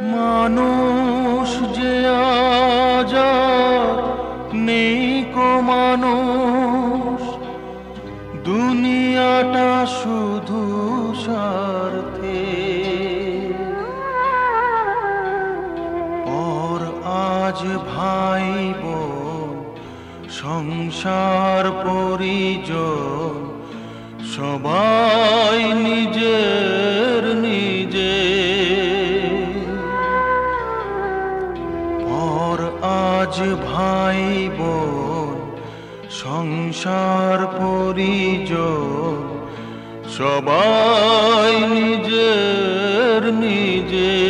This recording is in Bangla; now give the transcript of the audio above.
মানুষ যে আজ আর নেই কো মানুষ, দুনিয়াটা শুধু স্বার্থে। পর আজ ভাই বোন সংসার পরিজন সবাই নিজের নিজে। পর আজ ভাই বোন সংসার পরিজন সবাই নিজের নিজে।